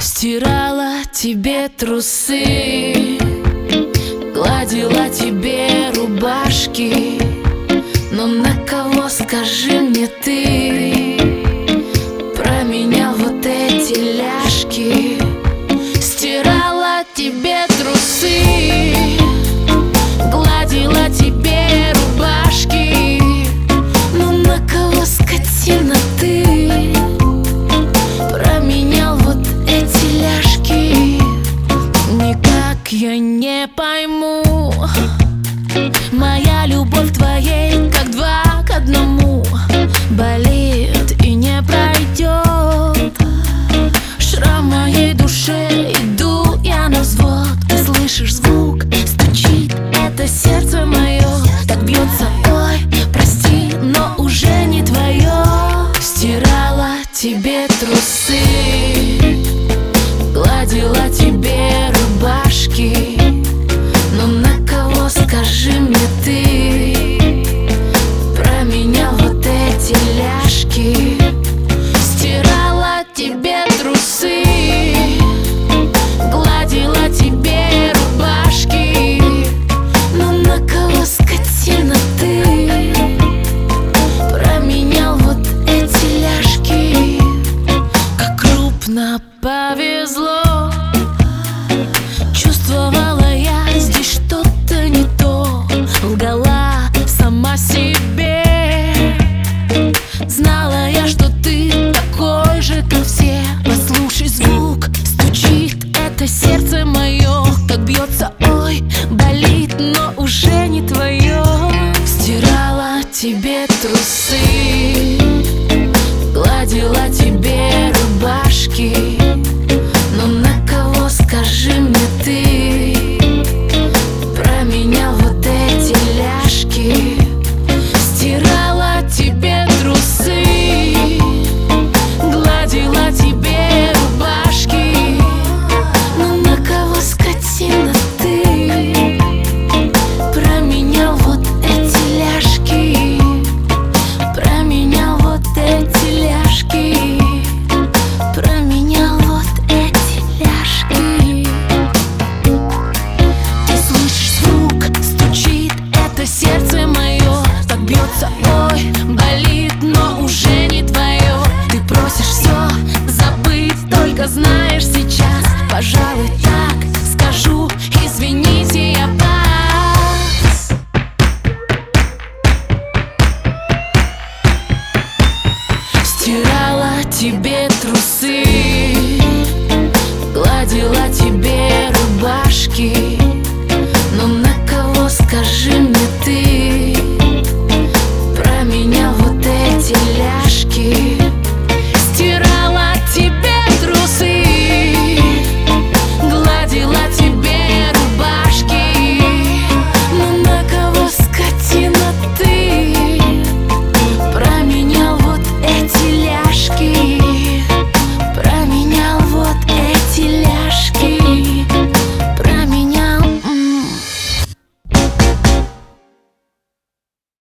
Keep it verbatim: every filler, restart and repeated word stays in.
Стирала тебе трусы, гладила тебе рубашки, но на кого, скажи мне ты, променял вот эти ляжки? Стирала тебе трусы, гладила тебе рубашки, но на кого, скотина, ты променял вот эти ляжки? Никак я не пойму, моя любовь к твоей как два к одному, болит и не пройдет. Шрам в моей душе, иду я на взвод. Ты слышишь звук, стучит это сердце мое, так бьется, ой, прости, но уже не твое. Стирала тебе трусы, гладила тебе рубашки, но на кого, скажи мне ты, променял вот эти ляжки? Стирала тебе трусы, гладила тебе рубашки, но на кого, скотина, ты променял вот эти ляжки? Как крупно повезло, чувствовала я здесь что-то не то, лгала сама себе. Знала я, что ты такой же, как все. Послушай звук, стучит это сердце мое, как бьется, ой, болит, но уже не твое. Стирала тебе трусы, гладила тебе рубашки, но на кого, скажи мне ты, променял вот эти ляжки? Стирала тебе трусы, гладила тебе рубашки, но на кого, скотина, ты променял вот эти ляжки? Променял вот эти ляжки, променял вот эти ляжки. Ты слышишь звук, стучит это сердце мое, так бьется, ой, болит, но уже не твое. Ты просишь все забыть, только знаешь сейчас, пожалуй,